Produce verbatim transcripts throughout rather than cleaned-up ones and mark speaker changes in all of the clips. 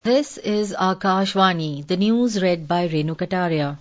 Speaker 1: This is Akashvani, the news read by Renu Kataria.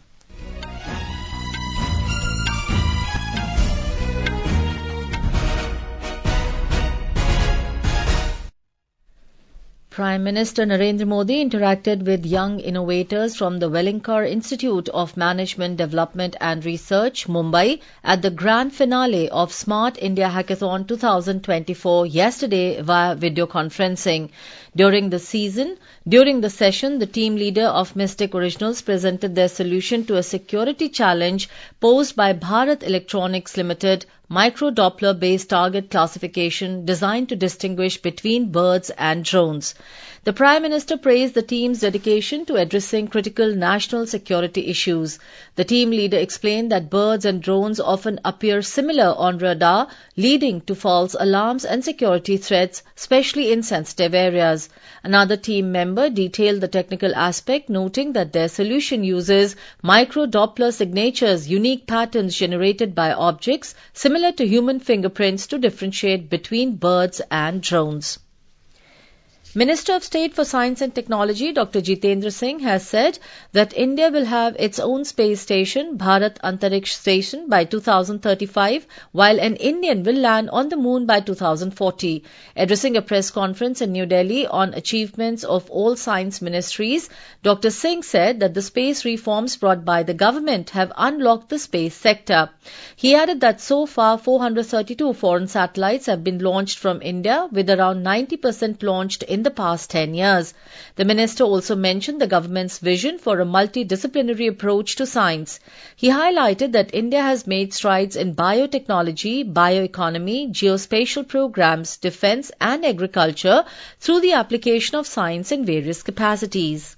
Speaker 1: Prime Minister Narendra Modi interacted with young innovators from the Wellingkar Institute of Management Development and Research, Mumbai, at the grand finale of Smart India Hackathon twenty twenty-four yesterday via video conferencing. During the season, during the session, the team leader of Mystic Originals presented their solution to a security challenge posed by Bharat Electronics Limited, micro-Doppler-based target classification designed to distinguish between birds and drones. The Prime Minister praised the team's dedication to addressing critical national security issues. The team leader explained that birds and drones often appear similar on radar, leading to false alarms and security threats, especially in sensitive areas. Another team member detailed the technical aspect, noting that their solution uses micro-Doppler signatures, unique patterns generated by objects similar to human fingerprints to differentiate between birds and drones. Minister of State for Science and Technology Doctor Jitendra Singh has said that India will have its own space station, Bharat Antariksh Station, by two thousand thirty-five, while an Indian will land on the moon by two thousand forty. Addressing a press conference in New Delhi on achievements of all science ministries, Doctor Singh said that the space reforms brought by the government have unlocked the space sector. He added that so far four hundred thirty-two foreign satellites have been launched from India, with around ninety percent launched in in the past ten years. The minister also mentioned the government's vision for a multidisciplinary approach to science. He highlighted that India has made strides in biotechnology, bioeconomy, geospatial programs, defence and agriculture through the application of science in various capacities.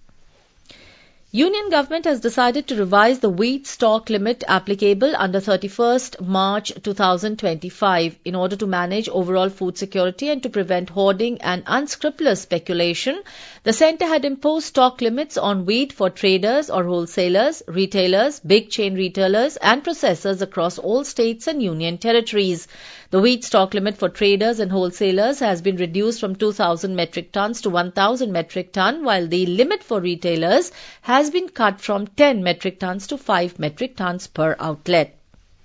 Speaker 1: Union Government has decided to revise the wheat stock limit applicable under thirty-first March two thousand twenty-five in order to manage overall food security and to prevent hoarding and unscrupulous speculation. The centre had imposed stock limits on wheat for traders or wholesalers, retailers, big chain retailers and processors across all states and union territories. The wheat stock limit for traders and wholesalers has been reduced from two thousand metric tons to one thousand metric ton, while the limit for retailers has has been cut from ten metric tons to five metric tons per outlet.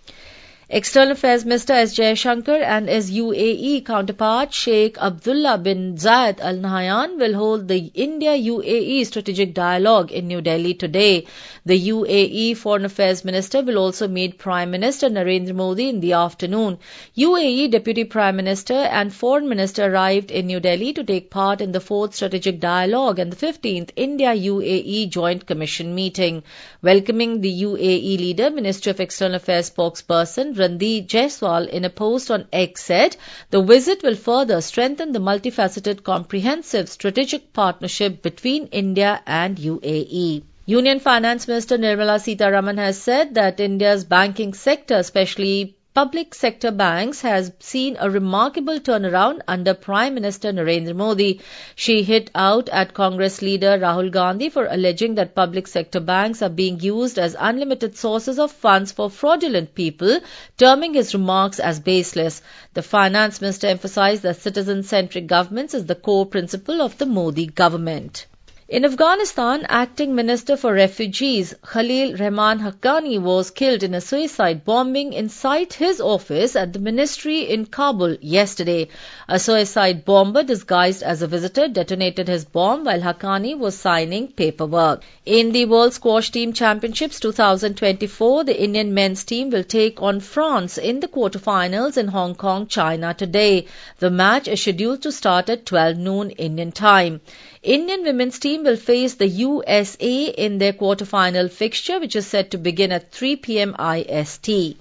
Speaker 1: External Affairs Minister S. Jaishankar and his U A E counterpart Sheikh Abdullah bin Zayed Al Nahyan will hold the India-U A E Strategic Dialogue in New Delhi today. The U A E Foreign Affairs Minister will also meet Prime Minister Narendra Modi in the afternoon. U A E Deputy Prime Minister and Foreign Minister arrived in New Delhi to take part in the fourth Strategic Dialogue and the fifteenth India-U A E Joint Commission meeting. Welcoming the U A E leader, Ministry of External Affairs spokesperson Randeep Jaiswal in a post on X said the visit will further strengthen the multifaceted, comprehensive strategic partnership between India and U A E. Union Finance Minister Nirmala Sitharaman has said that India's banking sector, especially public sector banks, has seen a remarkable turnaround under Prime Minister Narendra Modi. She hit out at Congress leader Rahul Gandhi for alleging that public sector banks are being used as unlimited sources of funds for fraudulent people, terming his remarks as baseless. The finance minister emphasized that citizen-centric governance is the core principle of the Modi government. In Afghanistan, Acting Minister for Refugees Khalil Rahman Haqqani was killed in a suicide bombing inside his office at the ministry in Kabul yesterday. A suicide bomber disguised as a visitor detonated his bomb while Haqqani was signing paperwork. In the World Squash Team Championships twenty twenty-four, the Indian men's team will take on France in the quarterfinals in Hong Kong, China today. The match is scheduled to start at twelve noon Indian time. Indian women's team will face the U S A in their quarter-final fixture, which is set to begin at three p.m. I S T.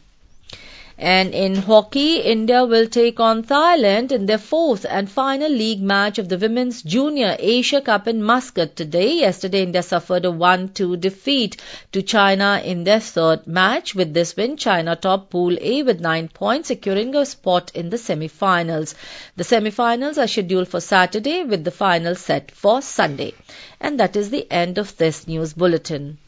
Speaker 1: And in hockey, India will take on Thailand in their fourth and final league match of the Women's Junior Asia Cup in Muscat today. Yesterday, India suffered a one two defeat to China in their third match. With this win, China topped Pool A with nine points, securing a spot in the semi-finals. The semi-finals are scheduled for Saturday with the final set for Sunday. And that is the end of this news bulletin.